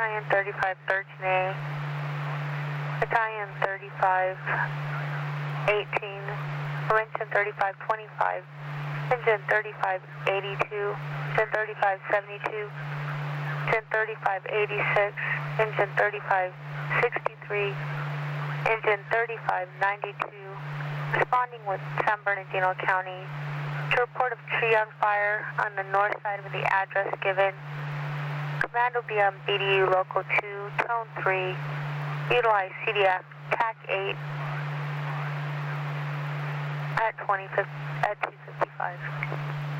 Battalion 35 13A, Battalion 35 18, Engine 35 25, Engine 35 82, Engine 35 72, Engine 35 86, Engine 35 63, Engine 35 92, responding with San Bernardino County to report of tree on fire on the north side of the address given. Command will be on BDU Local 2, Tone 3, utilize CDF TAC 8 at 255.